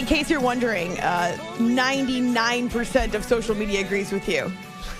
case you're wondering, 99% of social media agrees with you.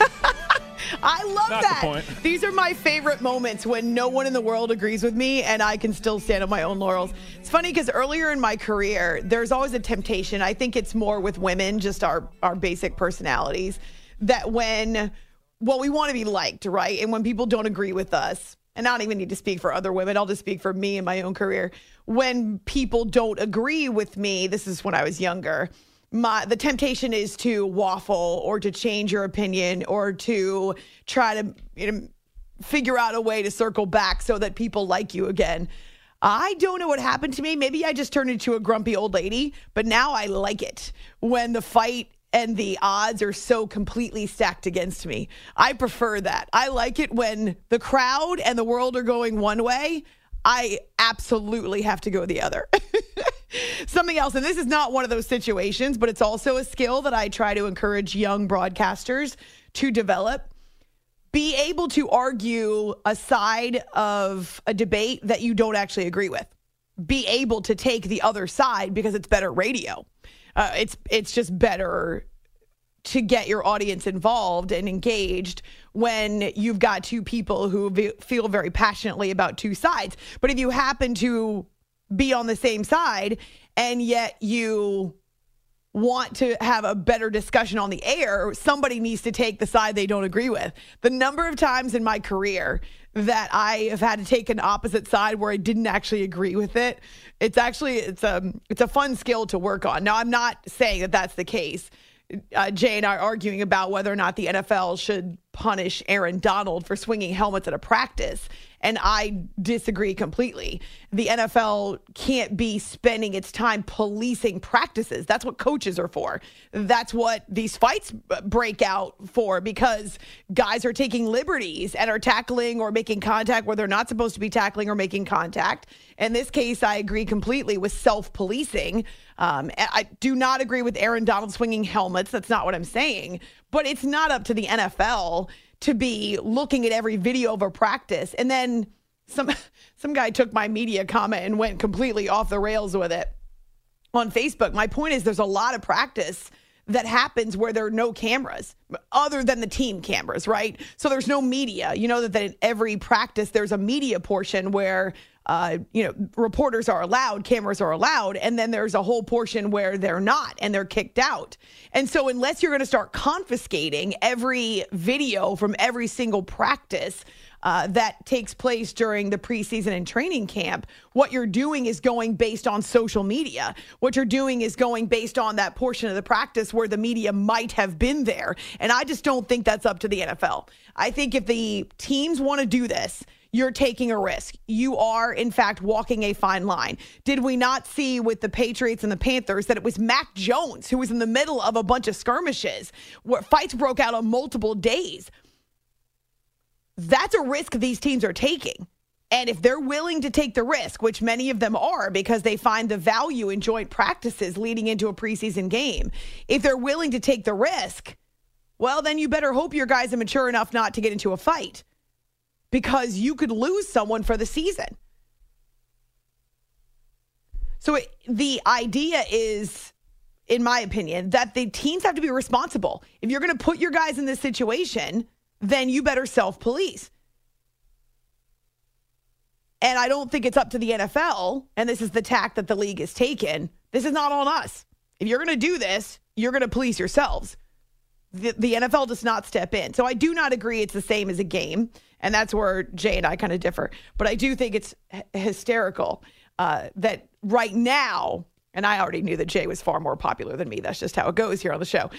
I love Not that. the point. These are my favorite moments when no one in the world agrees with me and I can still stand on my own laurels. It's funny because earlier in my career, there's always a temptation. I think it's more with women, just our basic personalities, that when, well, we want to be liked, right? And when people don't agree with us, and I don't even need to speak for other women, I'll just speak for me in my own career. When people don't agree with me, this is when I was younger, the temptation is to waffle or to change your opinion or to try to figure out a way to circle back so that people like you again. I don't know what happened to me. Maybe I just turned into a grumpy old lady, but now I like it when the fight and the odds are so completely stacked against me. I prefer that. I like it when the crowd and the world are going one way. I absolutely have to go the other. Something else, and this is not one of those situations, but it's also a skill that I try to encourage young broadcasters to develop. Be able to argue a side of a debate that you don't actually agree with. Be able to take the other side because it's better radio. It's just better to get your audience involved and engaged when you've got two people who feel very passionately about two sides. But if you happen to be on the same side and yet you want to have a better discussion on the air, somebody needs to take the side they don't agree with. The number of times in my career that I have had to take an opposite side where I didn't actually agree with it, it's a fun skill to work on. Now, I'm not saying that that's the case. Jay and I are arguing about whether or not the NFL should punish Aaron Donald for swinging helmets at a practice. And I disagree completely. The NFL can't be spending its time policing practices. That's what coaches are for. That's what these fights break out for, because guys are taking liberties and are tackling or making contact where they're not supposed to be tackling or making contact. In this case, I agree completely with self-policing. I do not agree with Aaron Donald swinging helmets. That's not what I'm saying. But it's not up to the NFL to be looking at every video of a practice. And then some guy took my media comment and went completely off the rails with it on Facebook. My point is there's a lot of practice that happens where there are no cameras other than the team cameras, right? So there's no media. You know that in every practice there's a media portion where reporters are allowed, cameras are allowed, and then there's a whole portion where they're not and they're kicked out. And so unless you're going to start confiscating every video from every single practice that takes place during the preseason and training camp, what you're doing is going based on social media. What you're doing is going based on that portion of the practice where the media might have been there. And I just don't think that's up to the NFL. I think if the teams want to do this, you're taking a risk. You are, in fact, walking a fine line. Did we not see with the Patriots and the Panthers that it was Mac Jones who was in the middle of a bunch of skirmishes where fights broke out on multiple days? That's a risk these teams are taking. And if they're willing to take the risk, which many of them are because they find the value in joint practices leading into a preseason game, if they're willing to take the risk, well, then you better hope your guys are mature enough not to get into a fight, because you could lose someone for the season. So the idea is, in my opinion, that the teams have to be responsible. If you're going to put your guys in this situation, then you better self-police. And I don't think it's up to the NFL, and this is the tack that the league has taken. This is not on us. If you're going to do this, you're going to police yourselves. The NFL does not step in. So I do not agree it's the same as a game. And that's where Jay and I kind of differ. But I do think it's hysterical that right now, and I already knew that Jay was far more popular than me. That's just how it goes here on the show.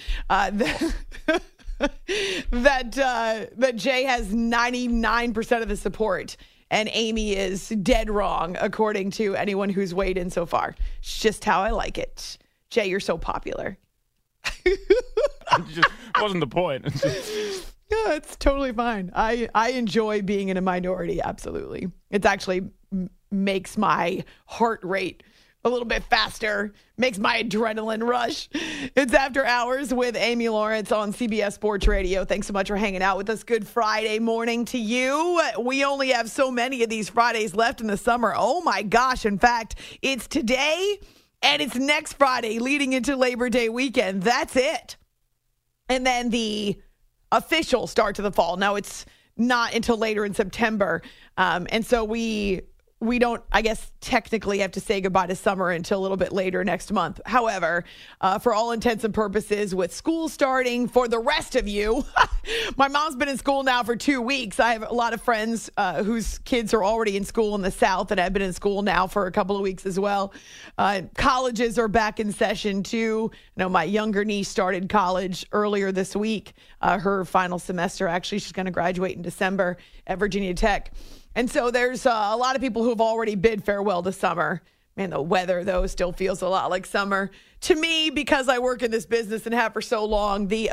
That Jay has 99% of the support and Amy is dead wrong, according to anyone who's weighed in so far. It's just how I like it. Jay, you're so popular. It just wasn't the point. Yeah, it's totally fine. I enjoy being in a minority, absolutely. It actually makes my heart rate a little bit faster, makes my adrenaline rush. It's After Hours with Amy Lawrence on CBS Sports Radio. Thanks so much for hanging out with us. Good Friday morning to you. We only have so many of these Fridays left in the summer. Oh my gosh. In fact, it's today And it's next Friday leading into Labor Day weekend. That's it. And then the official start to the fall. Now, it's not until later in September. And so we don't, I guess, technically have to say goodbye to summer until a little bit later next month. However, for all intents and purposes, with school starting for the rest of you, my mom's been in school now for 2 weeks. I have a lot of friends whose kids are already in school in the South and have been in school now for a couple of weeks as well. Colleges are back in session too. I know my younger niece started college earlier this week. Her final semester, actually, she's going to graduate in December at Virginia Tech. And so there's a lot of people who have already bid farewell to summer. Man, the weather, though, still feels a lot like summer. To me, because I work in this business and have for so long, the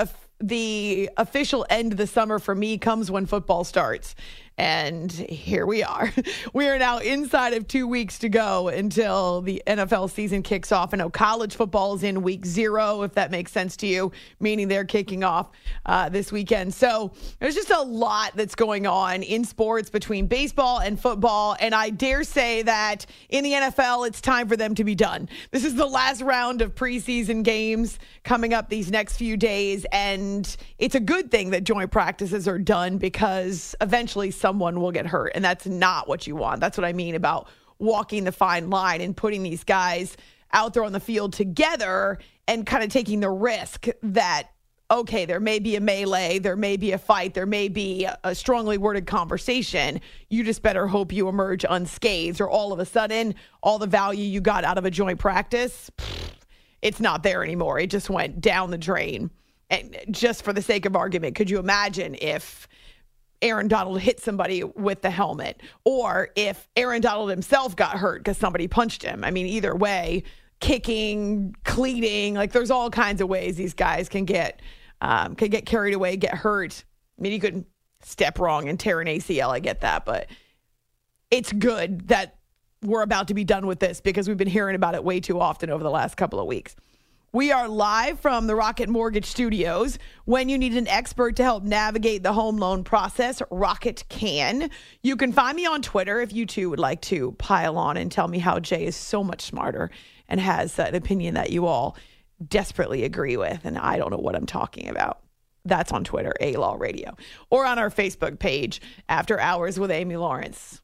official end of the summer for me comes when football starts. And here we are. We are now inside of 2 weeks to go until the NFL season kicks off. I know college football is in week 0, if that makes sense to you, meaning they're kicking off this weekend. So there's just a lot that's going on in sports between baseball and football. And I dare say that in the NFL, it's time for them to be done. This is the last round of preseason games coming up these next few days. And it's a good thing that joint practices are done because eventually someone will get hurt, and that's not what you want. That's what I mean about walking the fine line and putting these guys out there on the field together and kind of taking the risk that, okay, there may be a melee, there may be a fight, there may be a strongly worded conversation. You just better hope you emerge unscathed, or all of a sudden, all the value you got out of a joint practice, it's not there anymore. It just went down the drain. And just for the sake of argument, could you imagine if Aaron Donald hit somebody with the helmet, or if Aaron Donald himself got hurt because somebody punched him? I mean, either way, kicking, cleating, like there's all kinds of ways these guys can get carried away, get hurt. I mean, you could step wrong and tear an ACL. I get that, but it's good that we're about to be done with this because we've been hearing about it way too often over the last couple of weeks. We are live from the Rocket Mortgage Studios. When you need an expert to help navigate the home loan process, Rocket can. You can find me on Twitter if you too would like to pile on and tell me how Jay is so much smarter and has an opinion that you all desperately agree with, and I don't know what I'm talking about. That's on Twitter, A-Law Radio, or on our Facebook page, After Hours with Amy Lawrence.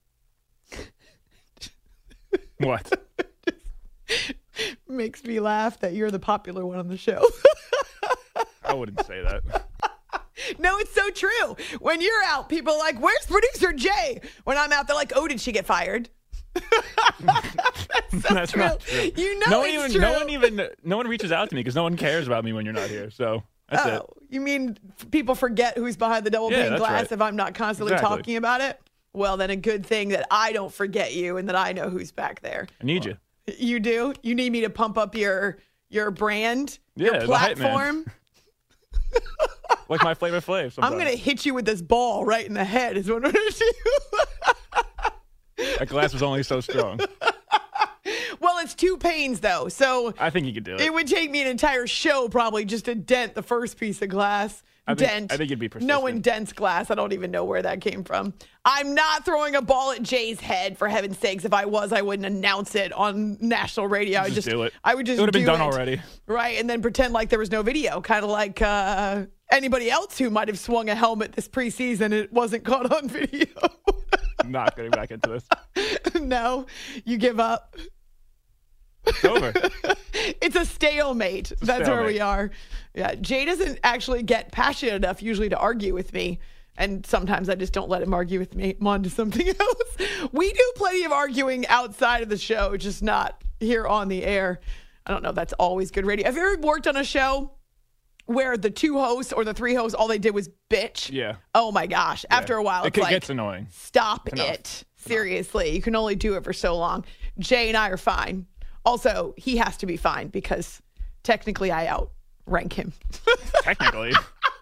What? Makes me laugh that you're the popular one on the show. I wouldn't say that. No, it's so true. When you're out, people are like, where's producer Jay? When I'm out, they're like, oh, did she get fired? That's true. Not true. You know it's true. No one reaches out to me because no one cares about me when you're not here. So that's it. You mean people forget who's behind the double pane glass if I'm not constantly talking about it? Well, then a good thing that I don't forget you and that I know who's back there. I need you. You do? You need me to pump up your brand, your platform? The hype man. Like my Flavor Flav. I'm going to hit you with this ball right in the head is what I'm going to do. That glass was only so strong. Well, it's 2 panes, though, so I think you could do it. It would take me an entire show probably just to dent the first piece of glass. I think you'd be persistent. No one dents glass. I don't even know where that came from. I'm not throwing a ball at Jay's head, for heaven's sakes. If I was, I wouldn't announce it on national radio. Just do it. I would just do it. It would have been done already. Right, and then pretend like there was no video, kind of like anybody else who might have swung a helmet this preseason. It wasn't caught on video. I'm not getting back into this. No, you give up. It's over. It's a stalemate. That's where we are. Yeah, Jay doesn't actually get passionate enough usually to argue with me. And sometimes I just don't let him argue with me. I'm on to something else. We do plenty of arguing outside of the show, just not here on the air. I don't know if that's always good radio. Have you ever worked on a show where the 2 hosts or the 3 hosts, all they did was bitch? Yeah. Oh, my gosh. Yeah. After a while, it's like, gets annoying. Stop it. Seriously. You can only do it for so long. Jay and I are fine. Also, he has to be fine because technically I outrank him. Technically?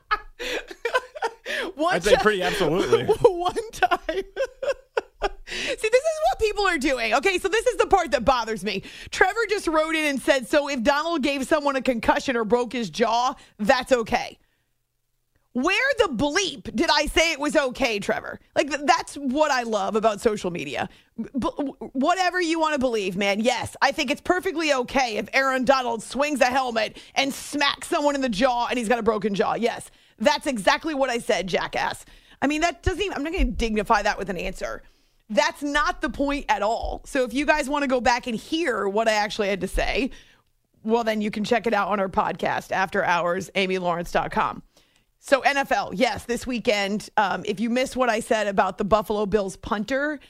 I'd say pretty absolutely. One time. See, this is what people are doing. Okay, so this is the part that bothers me. Trevor just wrote in and said, so if Donald gave someone a concussion or broke his jaw, that's okay. Where the bleep did I say it was okay, Trevor? Like, that's what I love about social media. Whatever you want to believe, man. Yes, I think it's perfectly okay if Aaron Donald swings a helmet and smacks someone in the jaw and he's got a broken jaw. Yes, that's exactly what I said, jackass. I mean, that doesn't even, I'm not going to dignify that with an answer. That's not the point at all. So if you guys want to go back and hear what I actually had to say, well, then you can check it out on our podcast, After Hours, AmyLawrence.com. So NFL, yes, this weekend, if you missed what I said about the Buffalo Bills punter,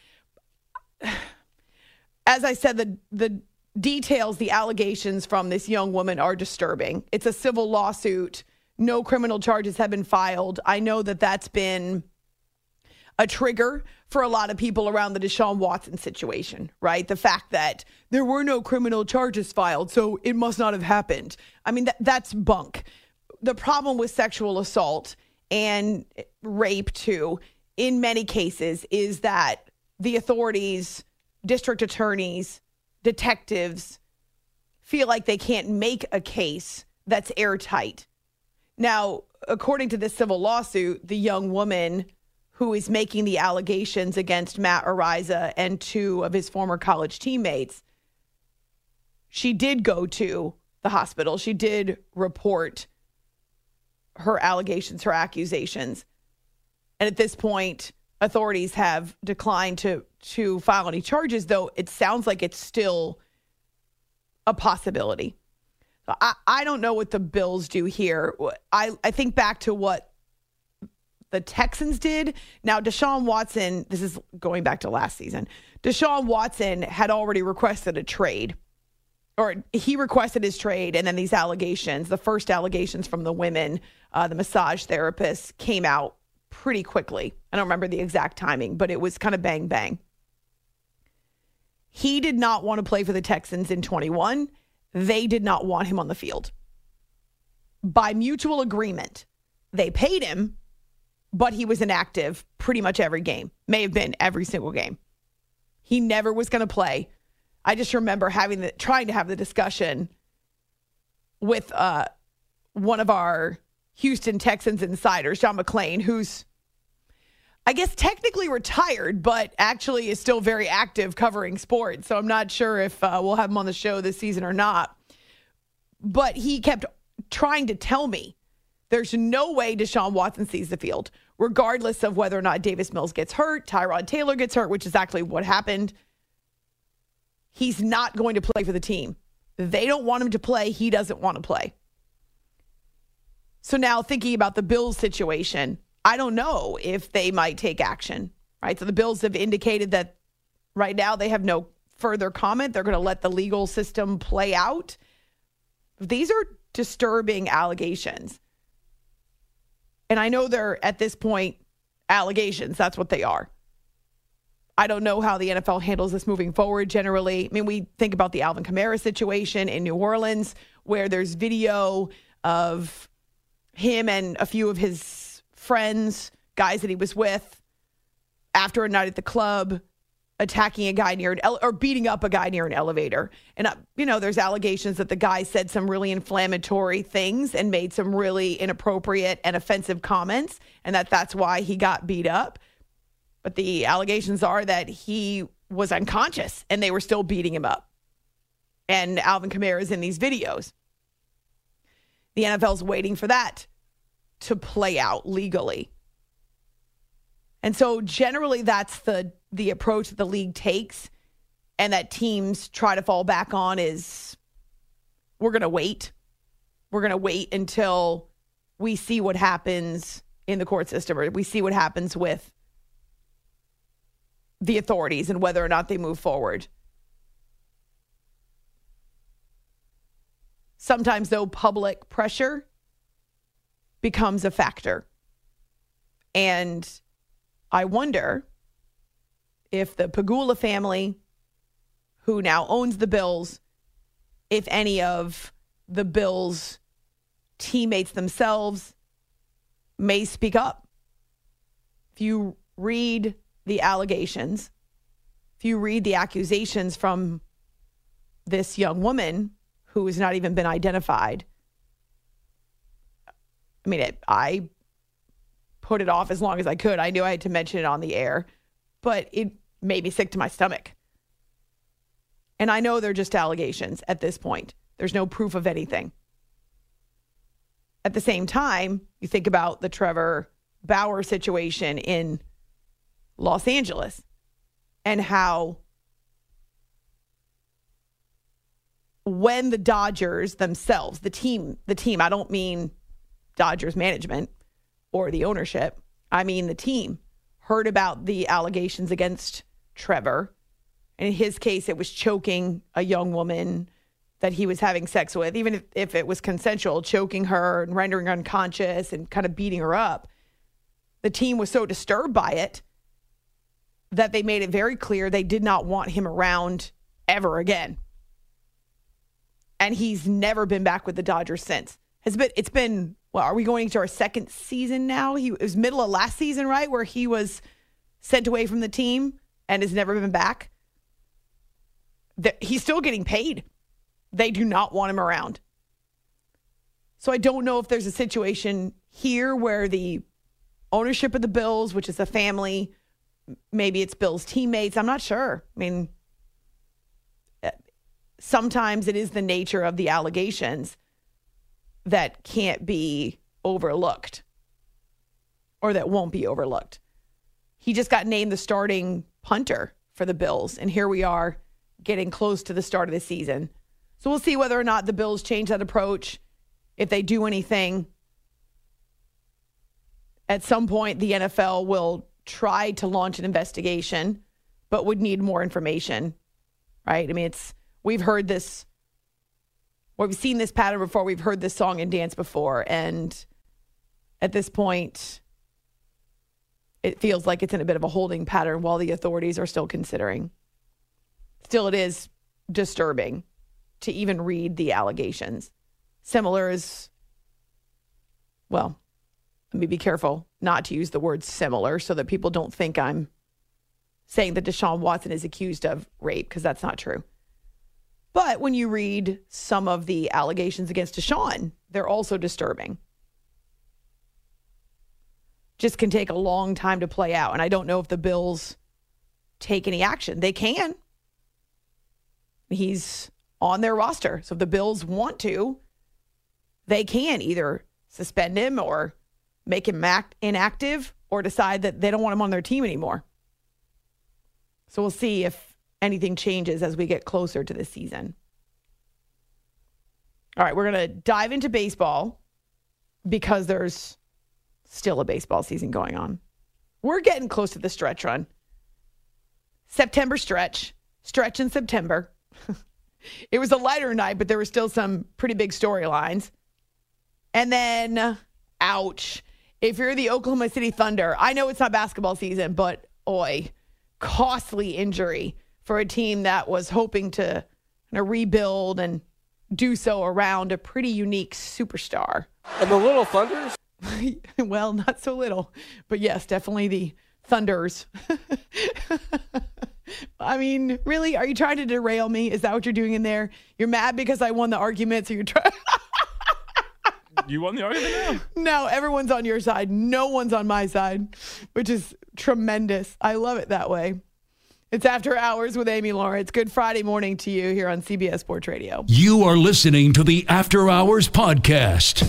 as I said, the details, the allegations from this young woman are disturbing. It's a civil lawsuit. No criminal charges have been filed. I know that that's been a trigger for a lot of people around the Deshaun Watson situation, right? The fact that there were no criminal charges filed, so it must not have happened. I mean, that's bunk. The problem with sexual assault and rape, too, in many cases, is that the authorities, district attorneys, detectives feel like they can't make a case that's airtight. Now, according to this civil lawsuit, the young woman who is making the allegations against Matt Araiza and two of his former college teammates, she did go to the hospital. She did report her allegations, her accusations. And at this point, authorities have declined to file any charges, though it sounds like it's still a possibility. So I don't know what the Bills do here. I think back to what the Texans did. Now, Deshaun Watson, this is going back to last season. Deshaun Watson had already requested a trade, or he requested his trade, and then these allegations, the first allegations from the women, the massage therapists, came out pretty quickly. I don't remember the exact timing, but it was kind of bang, bang. He did not want to play for the Texans in 21. They did not want him on the field. By mutual agreement, they paid him, but he was inactive pretty much every game. May have been every single game. He never was going to play. I just remember trying to have the discussion with one of our Houston Texans insiders, John McClain, who's, I guess, technically retired, but actually is still very active covering sports. So I'm not sure if we'll have him on the show this season or not. But he kept trying to tell me there's no way Deshaun Watson sees the field, regardless of whether or not Davis Mills gets hurt, Tyrod Taylor gets hurt, which is actually what happened. He's not going to play for the team. They don't want him to play. He doesn't want to play. So now thinking about the Bills situation, I don't know if they might take action, right? So the Bills have indicated that right now they have no further comment. They're going to let the legal system play out. These are disturbing allegations. And I know they're, at this point, allegations. That's what they are. I don't know how the NFL handles this moving forward generally. I mean, we think about the Alvin Kamara situation in New Orleans, where there's video of him and a few of his friends, guys that he was with, after a night at the club, attacking a guy near or beating up a guy near an elevator. And, there's allegations that the guy said some really inflammatory things and made some really inappropriate and offensive comments, and that's why he got beat up. But the allegations are that he was unconscious and they were still beating him up. And Alvin Kamara is in these videos. The NFL's waiting for that to play out legally. And so generally that's the approach that the league takes and that teams try to fall back on is we're going to wait. We're going to wait until we see what happens in the court system, or we see what happens with the authorities and whether or not they move forward. Sometimes, though, public pressure becomes a factor. And I wonder if the Pegula family, who now owns the Bills, if any of the Bills' teammates themselves may speak up. If you read the allegations, if you read the accusations from this young woman who has not even been identified, I mean, I put it off as long as I could. I knew I had to mention it on the air, but it made me sick to my stomach. And I know they're just allegations at this point. There's no proof of anything. At the same time, you think about the Trevor Bauer situation in Los Angeles and how when the Dodgers themselves, the team, I don't mean Dodgers management or the ownership, I mean the team, heard about the allegations against Trevor. And in his case, it was choking a young woman that he was having sex with, even if it was consensual, choking her and rendering her unconscious and kind of beating her up. The team was so disturbed by it that they made it very clear they did not want him around ever again. And he's never been back with the Dodgers since. It's been, well, are we going into our second season now? It was middle of last season, right? Where he was sent away from the team and has never been back. He's still getting paid. They do not want him around. So I don't know if there's a situation here where the ownership of the Bills, which is a family, maybe it's Bills teammates. I'm not sure. I mean, sometimes it is the nature of the allegations that can't be overlooked or that won't be overlooked. He just got named the starting punter for the Bills, and here we are getting close to the start of the season. So we'll see whether or not the Bills change that approach, if they do anything. At some point, the NFL will try to launch an investigation, but would need more information, right? I mean, we've heard this, we've seen this pattern before. We've heard this song and dance before. And at this point, it feels like it's in a bit of a holding pattern while the authorities are still considering. Still, it is disturbing to even read the allegations. Similar is, well, let me be careful not to use the word similar so that people don't think I'm saying that Deshaun Watson is accused of rape, because that's not true. But when you read some of the allegations against Deshaun, they're also disturbing. Just can take a long time to play out. And I don't know if the Bills take any action. They can. He's on their roster. So if the Bills want to, they can either suspend him or make him inactive or decide that they don't want him on their team anymore. So we'll see if anything changes as we get closer to the season. All right, we're going to dive into baseball because there's still a baseball season going on. We're getting close to the stretch run. September stretch in September. It was a lighter night, but there were still some pretty big storylines. And then, ouch, if you're the Oklahoma City Thunder, I know it's not basketball season, but costly injury for a team that was hoping to rebuild and do so around a pretty unique superstar. And the Little Thunders? Well, not so little, but yes, definitely the Thunders. I mean, really? Are you trying to derail me? Is that what you're doing in there? You're mad because I won the argument, so you're trying... You won the argument now? No, everyone's on your side. No one's on my side, which is tremendous. I love it that way. It's After Hours with Amy Lawrence. Good Friday morning to you here on CBS Sports Radio. You are listening to the After Hours podcast.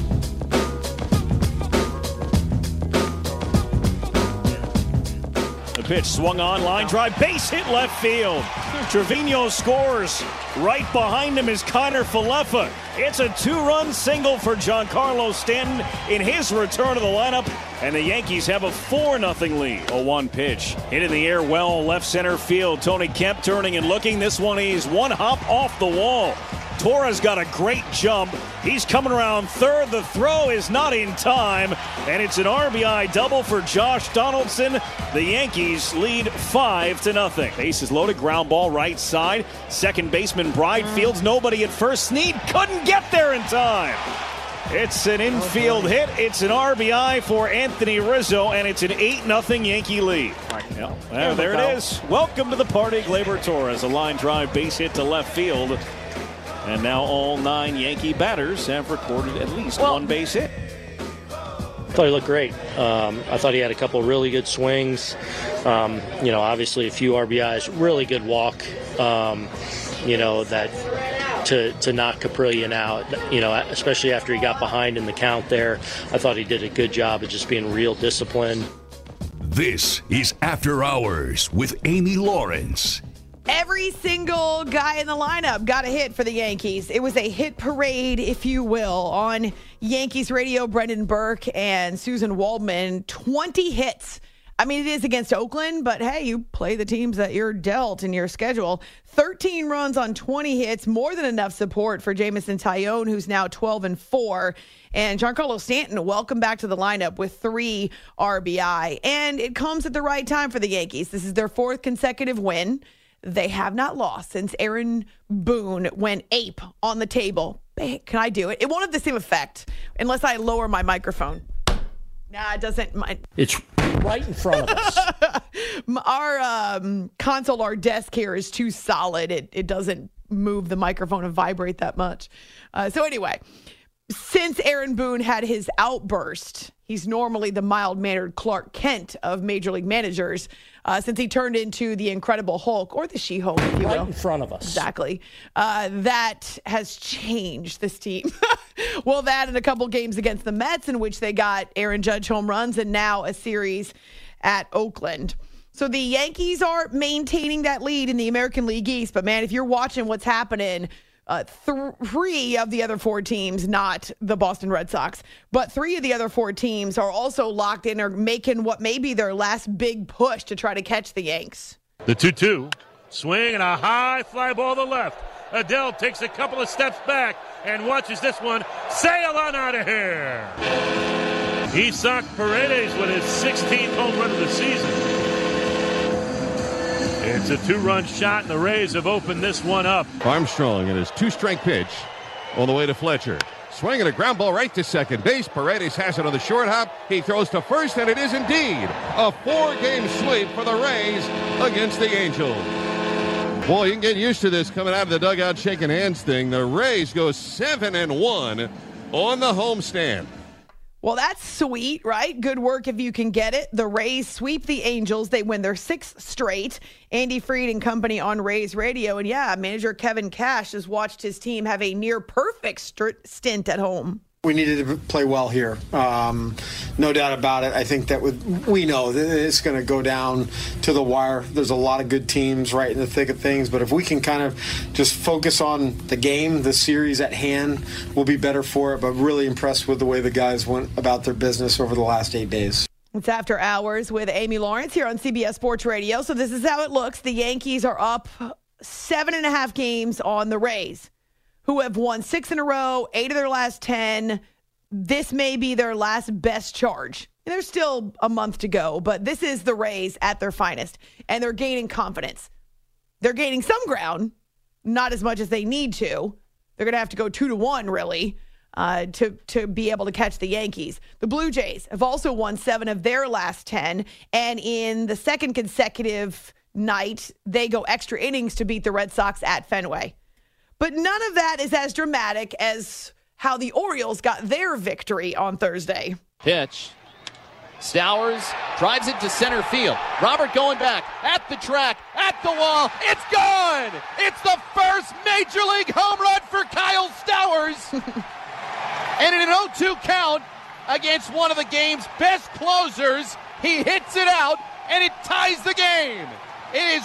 The pitch swung on, line drive, base hit left field. Trevino scores. Right behind him is Kiner Falefa. It's a two-run single for Giancarlo Stanton in his return to the lineup, and the Yankees have a 4-0 lead. 0-1 pitch. Hit in the air well, left center field. Tony Kemp turning and looking. This one is one hop off the wall. Torres got a great jump. He's coming around third. The throw is not in time, and it's an RBI double for Josh Donaldson. The Yankees lead 5-0. Bases loaded, ground ball right side. Second baseman Bride fields nobody at first. Snead couldn't get there in time. It's an infield hit. It's an RBI for Anthony Rizzo, and it's an 8-0 Yankee lead. There it is. Welcome to the party, Gleyber Torres. A line drive base hit to left field. And now all 9 Yankee batters have recorded at least one base hit. thought he looked great. I thought he had a couple really good swings. Obviously a few RBIs, really good walk. That to knock Caprillion out, especially after he got behind in the count there. I thought he did a good job of just being real disciplined. This is After Hours with Amy Lawrence. Every single guy in the lineup got a hit for the Yankees. It was a hit parade, if you will, on Yankees radio. Brendan Burke and Susan Waldman, 20 hits. I mean, it is against Oakland, but hey, you play the teams that you're dealt in your schedule. 13 runs on 20 hits, more than enough support for Jameson Taillon, who's now 12-4. And Giancarlo Stanton, welcome back to the lineup with 3 RBI. And it comes at the right time for the Yankees. This is their 4th consecutive win. They have not lost since Aaron Boone went ape on the table. Hey, can I do it? It won't have the same effect unless I lower my microphone. Nah, it doesn't. It's right in front of us. Our console, our desk here is too solid. It doesn't move the microphone and vibrate that much. So anyway, since Aaron Boone had his outburst, he's normally the mild-mannered Clark Kent of Major League managers, since he turned into the Incredible Hulk, or the She-Hulk, if you will. Right in front of us. Exactly. That has changed this team. Well, that and a couple games against the Mets in which they got Aaron Judge home runs, and now a series at Oakland. So the Yankees are maintaining that lead in the American League East. But, man, if you're watching what's happening, 3 of the other 4 teams, not the Boston Red Sox, but 3 of the other 4 teams are also locked in or making what may be their last big push to try to catch the Yanks. The 2-2. Swing and a high fly ball to left. Adele takes a couple of steps back and watches this one sail on out of here. Isaac Paredes with his 16th home run of the season. It's a 2-run shot, and the Rays have opened this one up. Armstrong and his 2-strike pitch all the way to Fletcher. Swinging a ground ball right to second base. Paredes has it on the short hop. He throws to first, and it is indeed a 4-game sweep for the Rays against the Angels. Boy, you can get used to this coming out of the dugout shaking hands thing. The Rays go 7-1 on the homestand. Well, that's sweet, right? Good work if you can get it. The Rays sweep the Angels. They win their 6th straight. Andy Fried and company on Rays Radio. And yeah, manager Kevin Cash has watched his team have a near-perfect stint at home. We needed to play well here. No doubt about it. I think that we know that it's going to go down to the wire. There's a lot of good teams right in the thick of things, but if we can kind of just focus on the game, the series at hand, we'll be better for it. But really impressed with the way the guys went about their business over the last 8 days. It's After Hours with Amy Lawrence here on CBS Sports Radio. So this is how it looks. The Yankees are up 7.5 games on the Rays, who have won 6 in a row, 8 of their last 10. This may be their last best charge. And there's still a month to go, but this is the Rays at their finest, and they're gaining confidence. They're gaining some ground, not as much as they need to. They're going to have to go 2-1, really, to be able to catch the Yankees. The Blue Jays have also won 7 of their last 10, and in the second consecutive night, they go extra innings to beat the Red Sox at Fenway. But none of that is as dramatic as how the Orioles got their victory on Thursday. Pitch. Stowers drives it to center field. Robert going back at the track, at the wall. It's gone! It's the first Major League home run for Kyle Stowers. And in an 0-2 count against one of the game's best closers, he hits it out, and it ties the game. It is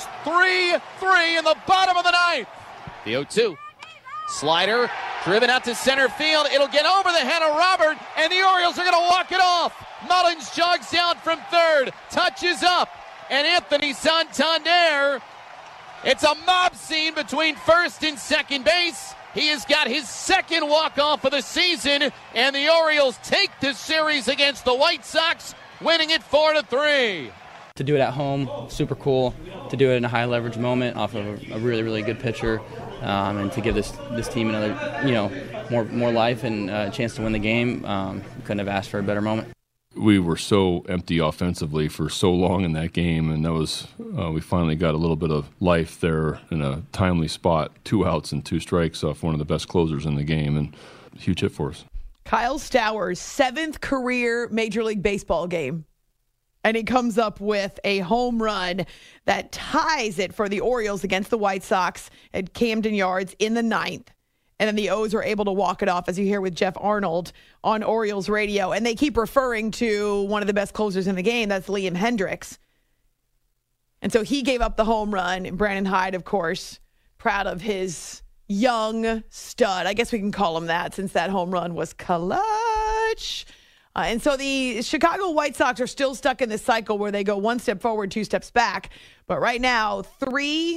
3-3 in the bottom of the ninth. The 0-2. Slider driven out to center field. It'll get over the head of Robert, and the Orioles are going to walk it off. Mullins jogs down from third, touches up, and Anthony Santander. It's a mob scene between first and second base. He has got his second walk-off of the season, and the Orioles take this series against the White Sox, winning it 4-3. To do it at home, super cool. To do it in a high-leverage moment off of a really, really good pitcher, and to give this team another, more life and a chance to win the game. Couldn't have asked for a better moment. We were so empty offensively for so long in that game, and that was we finally got a little bit of life there in a timely spot. 2 outs and 2 strikes off one of the best closers in the game, and huge hit for us. Kyle Stowers' 7th career Major League Baseball game. And he comes up with a home run that ties it for the Orioles against the White Sox at Camden Yards in the 9th. And then the O's were able to walk it off, as you hear with Jeff Arnold on Orioles radio. And they keep referring to one of the best closers in the game. That's Liam Hendricks. And so he gave up the home run. And Brandon Hyde, of course, proud of his young stud. I guess we can call him that since that home run was clutch. And so the Chicago White Sox are still stuck in this cycle where they go one step forward, 2 steps back. But right now, 4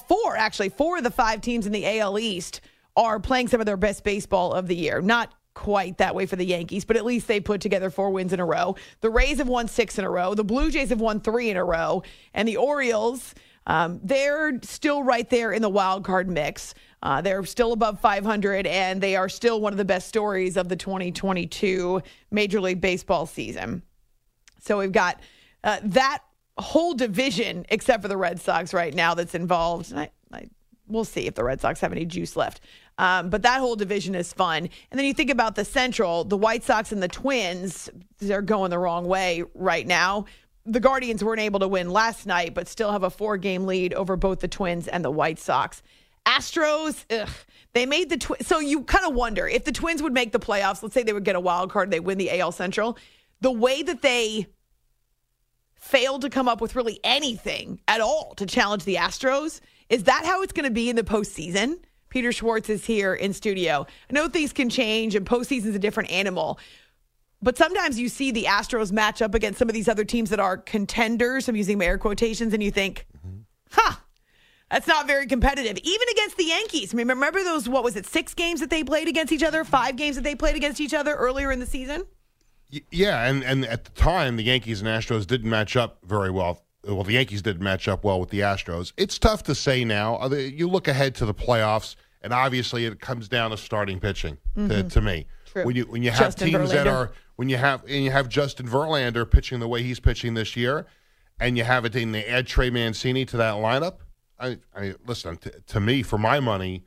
of the 5 teams in the AL East are playing some of their best baseball of the year. Not quite that way for the Yankees, but at least they put together 4 wins in a row. The Rays have won 6 in a row. The Blue Jays have won 3 in a row. And the Orioles, they're still right there in the wild card mix. They're still above 500, and they are still one of the best stories of the 2022 Major League Baseball season. So we've got that whole division, except for the Red Sox right now, that's involved. And we'll see if the Red Sox have any juice left. But that whole division is fun. And then you think about the Central, the White Sox and the Twins, they're going the wrong way right now. The Guardians weren't able to win last night, but still have a 4-game lead over both the Twins and the White Sox. Astros, they made the Twins. So you kind of wonder if the Twins would make the playoffs. Let's say they would get a wild card, they win the AL Central. The way that they failed to come up with really anything at all to challenge the Astros, is that how it's going to be in the postseason? Peter Schwartz is here in studio. I know things can change and postseason's a different animal, but sometimes you see the Astros match up against some of these other teams that are contenders. I'm using my air quotations, and you think, that's not very competitive. Even against the Yankees. I mean, remember those, 6 games that they played against each other? 5 games that they played against each other earlier in the season? Yeah, and at the time, the Yankees and Astros didn't match up very well. Well, the Yankees didn't match up well with the Astros. It's tough to say now. You look ahead to the playoffs, and obviously it comes down to starting pitching to me. True. When you have Justin teams Verlander. that are you have Justin Verlander pitching the way he's pitching this year, and you have it and they add Trey Mancini to that lineup. I listen, to me, for my money,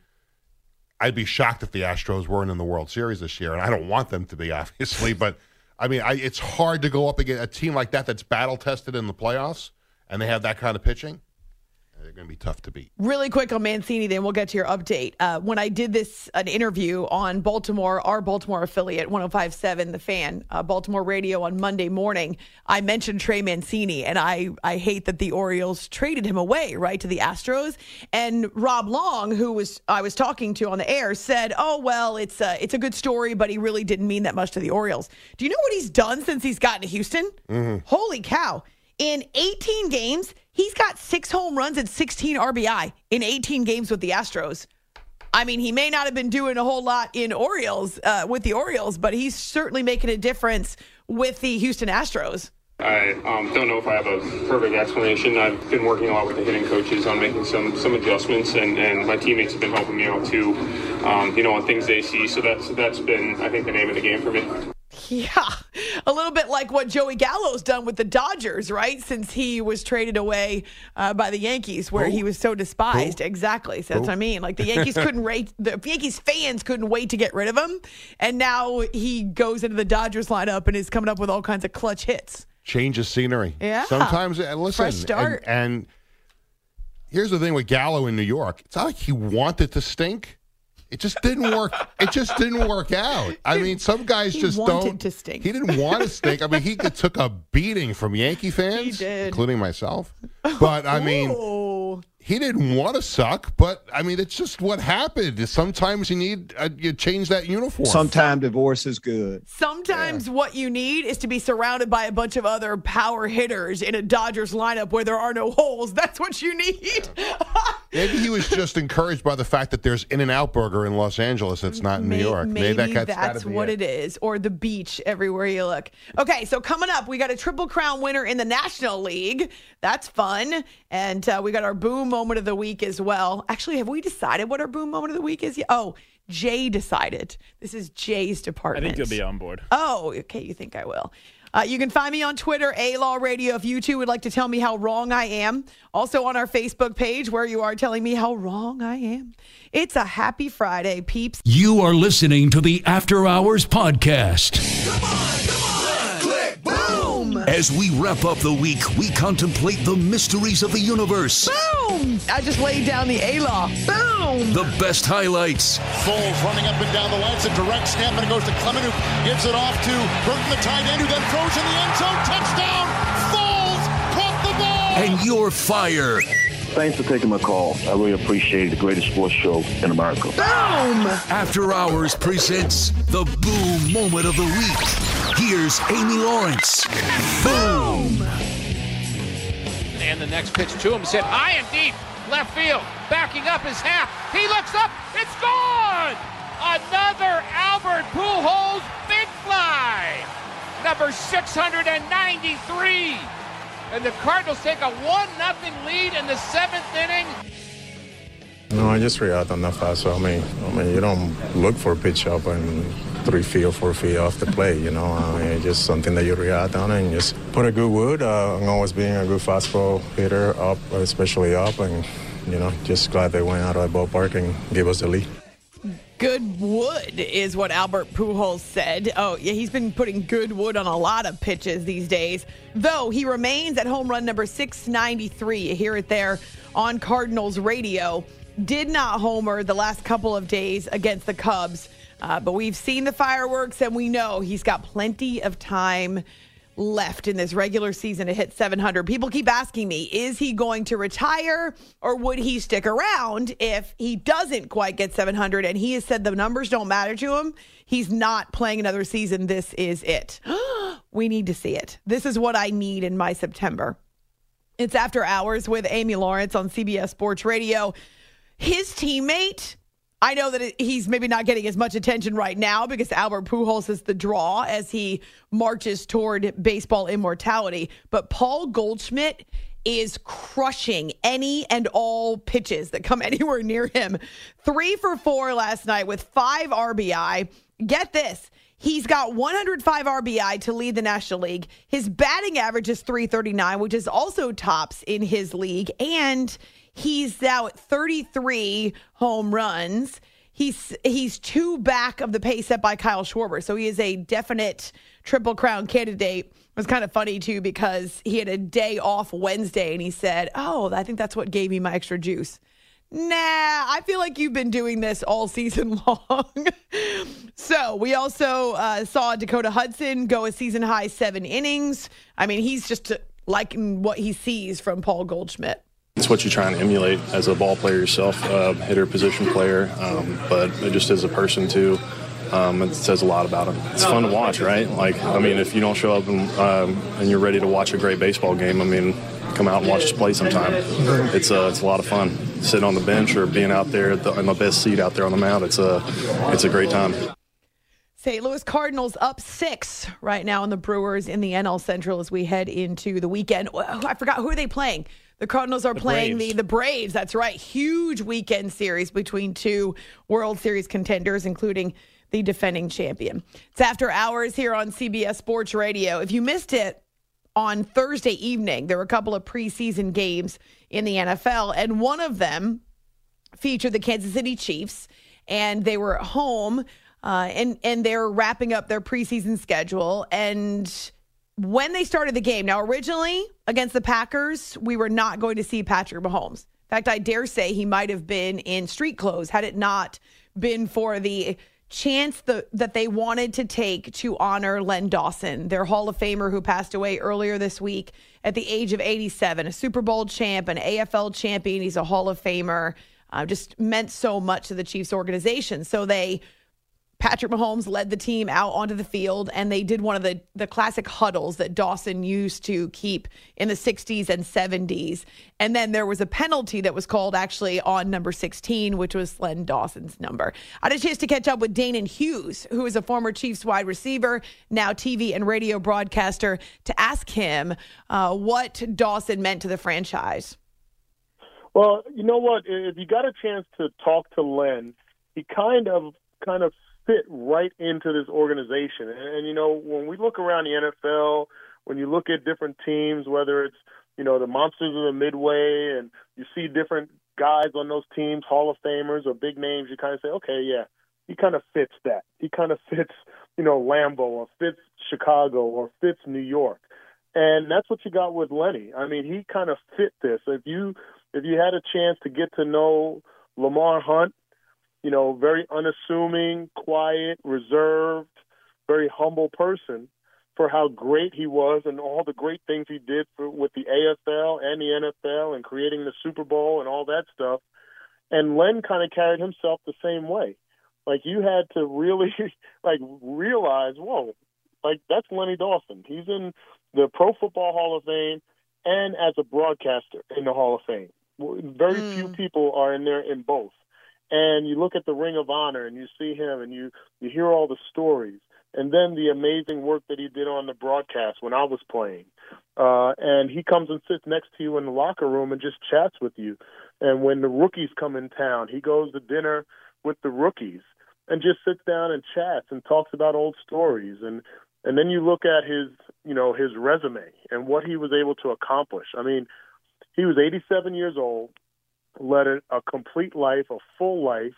I'd be shocked if the Astros weren't in the World Series this year, and I don't want them to be, obviously. But, I mean, it's hard to go up against a team like that that's battle-tested in the playoffs, and they have that kind of pitching. They're going to be tough to beat. Really quick on Mancini, then we'll get to your update. When I did an interview on Baltimore, our Baltimore affiliate, 105.7 The Fan, Baltimore radio on Monday morning, I mentioned Trey Mancini, and I hate that the Orioles traded him away, right, to the Astros. And Rob Long, who I was talking to on the air, said, oh, well, it's a good story, but he really didn't mean that much to the Orioles. Do you know what he's done since he's gotten to Houston? Holy cow. In 18 games, he's got 6 home runs and 16 RBI in 18 games with the Astros. I mean, he may not have been doing a whole lot with the Orioles, but he's certainly making a difference with the Houston Astros. I don't know if I have a perfect explanation. I've been working a lot with the hitting coaches on making some adjustments, and my teammates have been helping me out too, on things they see. So that's been, I think, the name of the game for me. Yeah, a little bit like what Joey Gallo's done with the Dodgers, right? Since he was traded away by the Yankees, where he was so despised. Exactly. So that's what I mean. Like the Yankees the Yankees fans couldn't wait to get rid of him, and now he goes into the Dodgers lineup and is coming up with all kinds of clutch hits. Change of scenery. Yeah. Sometimes, listen. Fresh start. And here's the thing with Gallo in New York. It's not like he wanted to stink. It just didn't work. It just didn't work out. I mean, some guys just don't. He wanted to stink. He didn't want to stink. I mean, he took a beating from Yankee fans, He did. including myself. But I mean, he didn't want to suck. But I mean, it's just what happened. Sometimes you need you change that uniform. Sometimes divorce is good. Sometimes what you need is to be surrounded by a bunch of other power hitters in a Dodgers lineup where there are no holes. That's what you need. Maybe he was just encouraged by the fact that there's In-N-Out Burger in Los Angeles that's not in New York. Maybe that's what it is. Or the beach everywhere you look. Okay, so coming up, we got a Triple Crown winner in the National League. That's fun. And we got our boom moment of the week as well. Actually, have we decided what our boom moment of the week is? Oh, Jay decided. This is Jay's department. I think you'll be on board. Oh, okay. You think I will. You can find me on Twitter, A-Law Radio, if you too would like to tell me how wrong I am. Also on our Facebook page where you are telling me how wrong I am. It's a happy Friday, peeps. You are listening to the After Hours Podcast. Come on. Click, boom. As we wrap up the week, we contemplate the mysteries of the universe. Boom! I just laid down the A-Law. Boom! The best highlights. Foles running up and down the line. It's a direct snap, and it goes to Clement, who gives it off to Burton, the tight end, who then throws in the end zone. Touchdown! Foles caught the ball! And your fire. Thanks for taking my call. I really appreciate the greatest sports show in America. Boom! After Hours presents the boom moment of the week. Here's Amy Lawrence. Boom! And the next pitch to him is hit high and deep. Left field. Backing up is Happ. He looks up. It's gone! Another Albert Pujols big fly. Number 693. And the Cardinals take a 1-0 lead in the 7th inning. No, I just react on that fast. So, I mean, you don't look for a pitch up and 3 feet or 4 feet off the plate, you know. I mean, it's just something that you react on and just put a good wood. I'm always being a good fastball hitter up, especially up. And, you know, just glad they went out of the ballpark and gave us the lead. Good wood is what Albert Pujols said. Oh, yeah, he's been putting good wood on a lot of pitches these days, though he remains at home run number 693. You hear it there on Cardinals radio. Did not homer the last couple of days against the Cubs, but we've seen the fireworks, and we know he's got plenty of time left in this regular season to hit 700. People keep asking me, is he going to retire or would he stick around if he doesn't quite get 700? And he has said the numbers don't matter to him. He's not playing another season. This is it. We need to see it. This is what I need in my September. It's After Hours with Amy Lawrence on CBS Sports Radio. His teammate, I know that he's maybe not getting as much attention right now because Albert Pujols is the draw as he marches toward baseball immortality. But Paul Goldschmidt is crushing any and all pitches that come anywhere near him. 3 for 4 last night with 5 RBI. Get this. He's got 105 RBI to lead the National League. His batting average is .339, which is also tops in his league. And he's now at 33 home runs. He's 2 back of the pace set by Kyle Schwarber. So he is a definite Triple Crown candidate. It was kind of funny, too, because he had a day off Wednesday, and he said, I think that's what gave me my extra juice. Nah, I feel like you've been doing this all season long. So we also saw Dakota Hudson go a season-high 7 innings. I mean, he's just liking what he sees from Paul Goldschmidt. It's what you're trying to emulate as a ball player yourself, hitter, position player, but just as a person, too. It says a lot about him. It's fun to watch, right? Like, I mean, if you don't show up and you're ready to watch a great baseball game, I mean, come out and watch us play sometime. It's a lot of fun. Sitting on the bench or being out there in the best seat out there on the mound, it's a great time. St. Louis Cardinals up 6 right now on the Brewers in the NL Central as we head into the weekend. I forgot, who are they playing? The Cardinals are playing the Braves. That's right. Huge weekend series between 2 World Series contenders, including the defending champion. It's After Hours here on CBS Sports Radio. If you missed it on Thursday evening, there were a couple of preseason games in the NFL, and one of them featured the Kansas City Chiefs, and they were at home, and they're wrapping up their preseason schedule. And when they started the game, now originally against the Packers, we were not going to see Patrick Mahomes. In fact, I dare say he might have been in street clothes had it not been for the chance that they wanted to take to honor Len Dawson, their Hall of Famer who passed away earlier this week at the age of 87, a Super Bowl champ, an AFL champion. He's a Hall of Famer. Just meant so much to the Chiefs organization. So Patrick Mahomes led the team out onto the field, and they did one of the classic huddles that Dawson used to keep in the 60s and 70s. And then there was a penalty that was called actually on number 16, which was Len Dawson's number. I had a chance to catch up with Danon Hughes, who is a former Chiefs wide receiver, now TV and radio broadcaster, to ask him what Dawson meant to the franchise. Well, you know what? If you got a chance to talk to Len, he kind of fit right into this organization. And, you know, when we look around the NFL, when you look at different teams, whether it's, you know, the monsters of the Midway, and you see different guys on those teams, Hall of Famers or big names, you kind of say, okay, yeah, he kind of fits that. He kind of fits, you know, Lambeau, or fits Chicago, or fits New York. And that's what you got with Lenny. I mean, he kind of fit this. If you had a chance to get to know Lamar Hunt, you know, very unassuming, quiet, reserved, very humble person, for how great he was and all the great things he did with the AFL and the NFL and creating the Super Bowl and all that stuff. And Len kind of carried himself the same way. Like, you had to really, like, realize, whoa, like, that's Lenny Dawson. He's in the Pro Football Hall of Fame and as a broadcaster in the Hall of Fame. Very few people are in there in both. And you look at the Ring of Honor and you see him and you hear all the stories. And then the amazing work that he did on the broadcast when I was playing. And he comes and sits next to you in the locker room and just chats with you. And when the rookies come in town, he goes to dinner with the rookies and just sits down and chats and talks about old stories. And then you look at his, you know, his resume and what he was able to accomplish. I mean, he was 87 years old, led a complete life, a full life.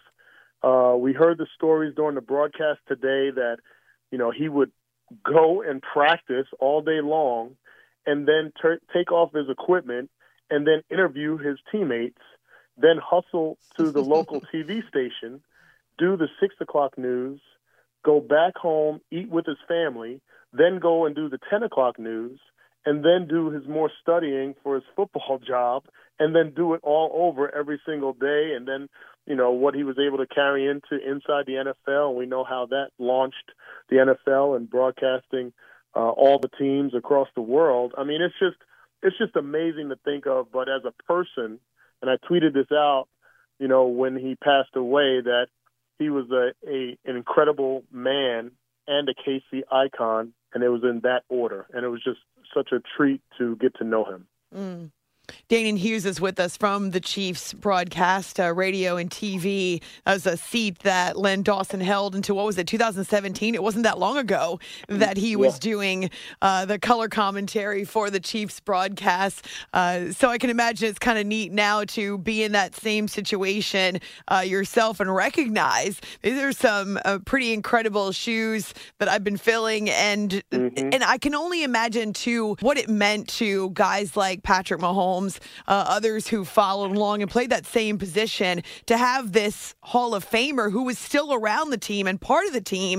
We heard the stories during the broadcast today that, you know, he would go and practice all day long and then take off his equipment and then interview his teammates, then hustle to the local TV station, do the 6 o'clock news, go back home, eat with his family, then go and do the 10 o'clock news, and then do his more studying for his football job, and then do it all over every single day. And then, you know, what he was able to carry inside the NFL. We know how that launched the NFL and broadcasting all the teams across the world. I mean, it's just amazing to think of. But as a person, and I tweeted this out, you know, when he passed away, that he was an incredible man and a KC icon, and it was in that order. And it was just such a treat to get to know him. Danan Hughes is with us from the Chiefs broadcast, radio and TV. That was a seat that Len Dawson held until, 2017? It wasn't that long ago that he was doing the color commentary for the Chiefs broadcast. So I can imagine it's kind of neat now to be in that same situation yourself and recognize these are some pretty incredible shoes that I've been filling. And I can only imagine, too, what it meant to guys like Patrick Mahomes, others who followed along and played that same position, to have this Hall of Famer who was still around the team and part of the team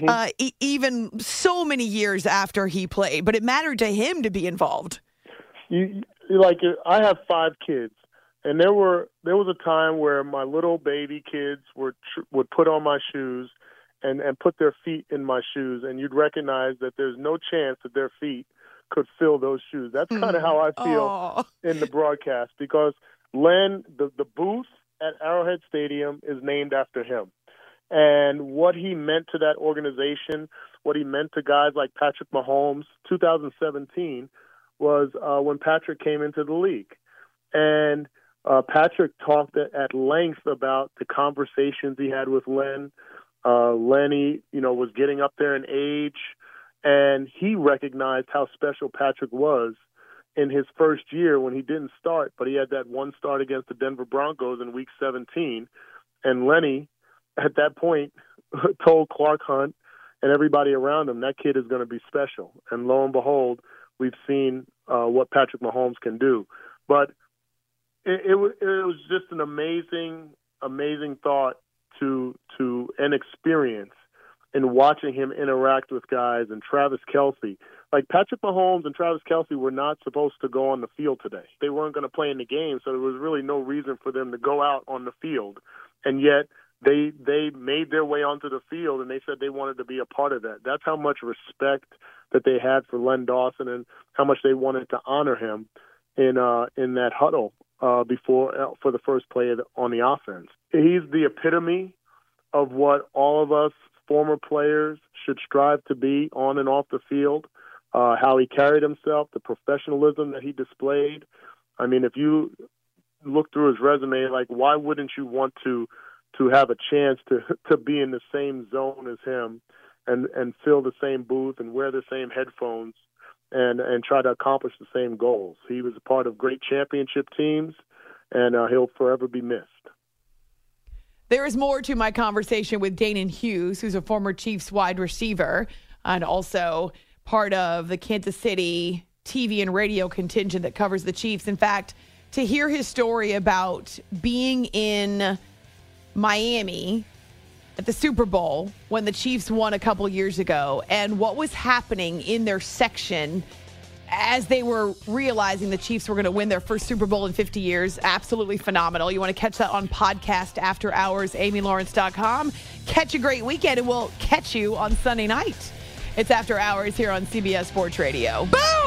even so many years after he played. But it mattered to him to be involved. I have 5 kids, and there was a time where my little baby kids would put on my shoes and put their feet in my shoes, and you'd recognize that there's no chance that their feet could fill those shoes. That's kind of how I feel in the broadcast, because Len, the booth at Arrowhead Stadium is named after him. And what he meant to that organization, what he meant to guys like Patrick Mahomes, 2017 was when Patrick came into the league. And Patrick talked at length about the conversations he had with Len. Lenny, was getting up there in age, and he recognized how special Patrick was in his first year when he didn't start, but he had that one start against the Denver Broncos in Week 17. And Lenny, at that point, told Clark Hunt and everybody around him, that kid is going to be special. And lo and behold, we've seen what Patrick Mahomes can do. But it was just an amazing thought to an experience in watching him interact with guys. And Travis Kelce, like Patrick Mahomes and Travis Kelce were not supposed to go on the field today. They weren't going to play in the game, so there was really no reason for them to go out on the field. And yet they made their way onto the field, and they said they wanted to be a part of that. That's how much respect that they had for Len Dawson and how much they wanted to honor him in that huddle before for the first play on the offense. He's the epitome of what all of us former players should strive to be on and off the field, how he carried himself, the professionalism that he displayed. I mean, if you look through his resume, like, why wouldn't you want to to have a chance to be in the same zone as him and fill the same booth and wear the same headphones and try to accomplish the same goals. He was a part of great championship teams, and he'll forever be missed. There is more to my conversation with Danan Hughes, who's a former Chiefs wide receiver and also part of the Kansas City TV and radio contingent that covers the Chiefs. In fact, to hear his story about being in Miami at the Super Bowl when the Chiefs won a couple years ago and what was happening in their section as they were realizing the Chiefs were going to win their first Super Bowl in 50 years. Absolutely phenomenal. You want to catch that on podcast after hours, AmyLawrence.com. Catch a great weekend, and we'll catch you on Sunday night. It's After Hours here on CBS Sports Radio. Boom!